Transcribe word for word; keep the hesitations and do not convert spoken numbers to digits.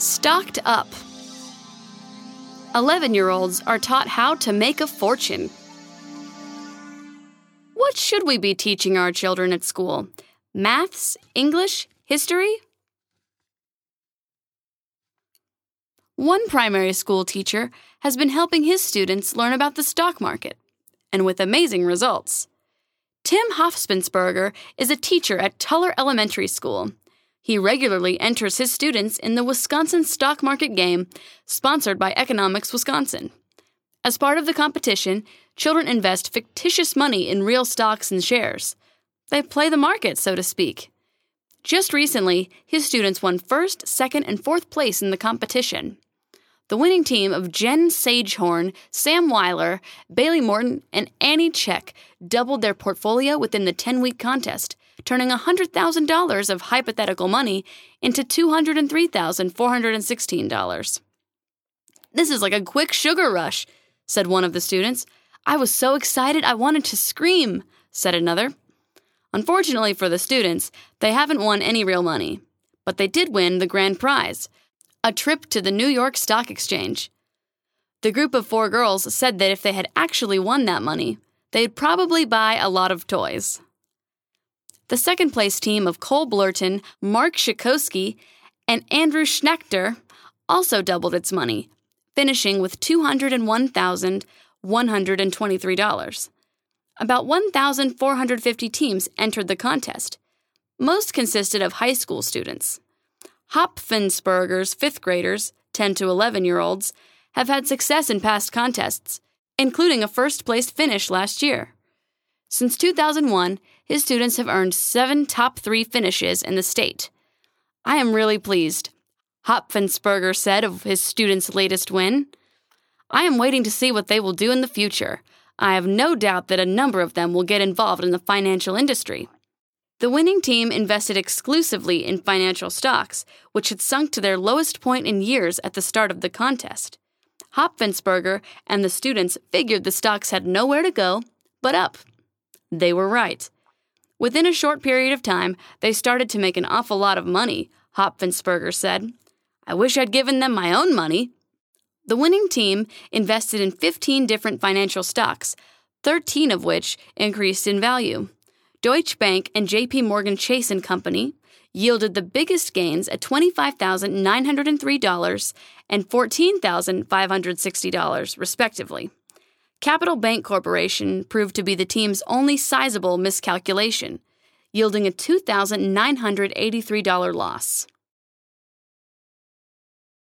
Stocked up. eleven-year-olds are taught how to make a fortune. What should we be teaching our children at school? Maths, English, history? One primary school teacher has been helping his students learn about the stock market, and with amazing results. Tim Hofspinsberger is a teacher at Tuller Elementary School. He regularly enters his students in the Wisconsin stock market game, sponsored by Economics Wisconsin. As part of the competition, children invest fictitious money in real stocks and shares. They play the market, so to speak. Just recently, his students won first, second, and fourth place in the competition. The winning team of Jen Sagehorn, Sam Weiler, Bailey Morton, and Annie Check doubled their portfolio within the ten-week contest, turning one hundred thousand dollars of hypothetical money into two hundred three thousand four hundred sixteen dollars. "This is like a quick sugar rush," said one of the students. "I was so excited I wanted to scream," said another. Unfortunately for the students, they haven't won any real money, but they did win the grand prize, a trip to the New York Stock Exchange. The group of four girls said that if they had actually won that money, they'd probably buy a lot of toys. The second-place team of Cole Blurton, Mark Shikowski, and Andrew Schnechter also doubled its money, finishing with two hundred one thousand one hundred twenty-three dollars. About one thousand four hundred fifty teams entered the contest. Most consisted of high school students. Hopfinsberger's fifth graders, ten to eleven-year-olds, have had success in past contests, including a first-place finish last year. Since two thousand one, his students have earned seven top three finishes in the state. "I am really pleased," Hopfinsberger said of his students' latest win. "I am waiting to see what they will do in the future. I have no doubt that a number of them will get involved in the financial industry." The winning team invested exclusively in financial stocks, which had sunk to their lowest point in years at the start of the contest. Hopfinsberger and the students figured the stocks had nowhere to go but up. They were right. Within a short period of time, they started to make an awful lot of money, Hopfinsberger said. "I wish I'd given them my own money." The winning team invested in fifteen different financial stocks, thirteen of which increased in value. Deutsche Bank and J P Morgan Chase and Company yielded the biggest gains at twenty-five thousand nine hundred three dollars and fourteen thousand five hundred sixty dollars, respectively. Capital Bank Corporation proved to be the team's only sizable miscalculation, yielding a two thousand nine hundred eighty-three dollars loss.